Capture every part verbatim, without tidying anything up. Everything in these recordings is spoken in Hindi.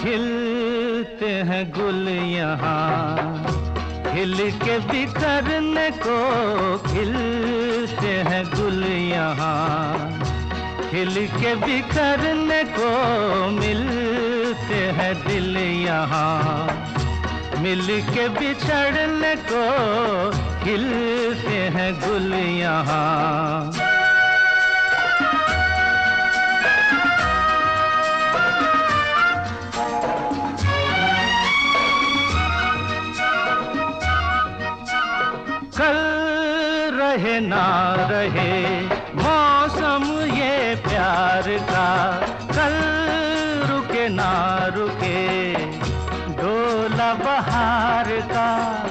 खिलते हैं गुल यहाँ, खिल के बिखरने को खिलते हैं गुल यहाँ, खिल के बिखरने को मिलते हैं दिल यहाँ, मिल के बिछड़ने को खिलते हैं गुल यहाँ। कल रहे ना रहे मौसम ये प्यार का, कल रुके ना रुके डोला बहार का,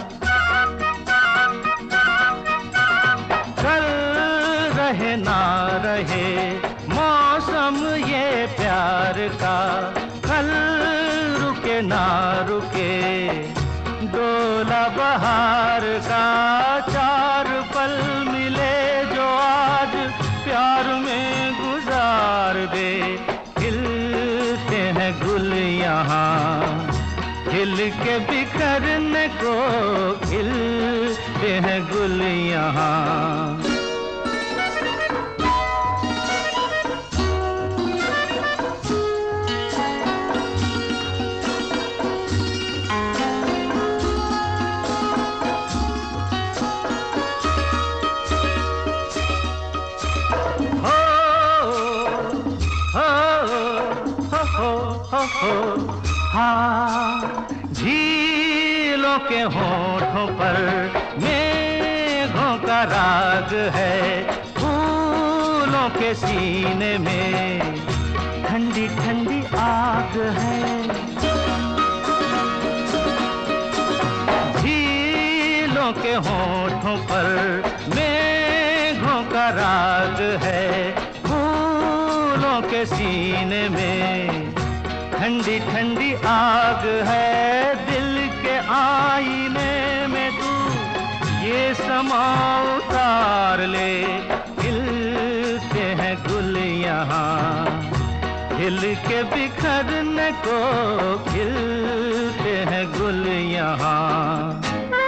कल रहे ना रहे मौसम ये प्यार का, कल रुके ना रुके डोला बहार का। चार पल मिले जो आज प्यार में गुजार दे, खिलते हैं गुल यहाँ, खिल के बिखरने को खिलते हैं गुल यहाँ। हो हो हाँ, झीलों के होठों पर मेघों का राग है, फूलों के सीने में ठंडी ठंडी आग है, झीलों के होठों पर मेघों का राग है, फूलों के सीने में ठंडी ठंडी आग है। दिल के आईने में तू ये समा उतार ले, खिलते हैं गुल यहाँ, खिल के बिखरने को खिलते हैं गुल यहाँ।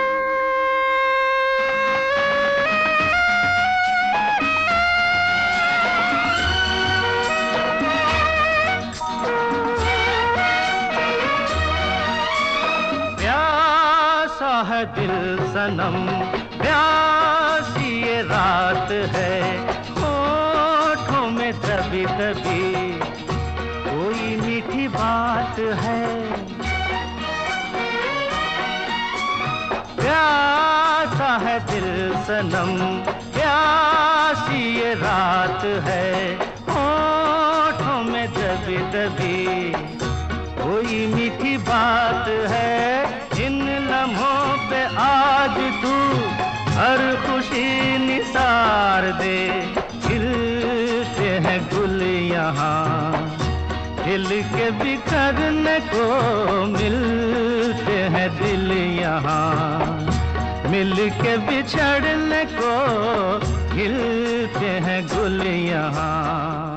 है दिल सनम प्यासी ये रात है, होठों में तभी तभी कोई मीठी बात है, प्यासा है दिल सनम प्यासी ये रात है, होठों में तभी तभी कोई मीठी बात है। इन लम्हों पे आज तू हर खुशी निसार दे, खिलते हैं गुल यहाँ, खिल के बिखरने को मिलते हैं दिल यहाँ, मिल के बिछड़ने को खिलते हैं गुल यहाँ।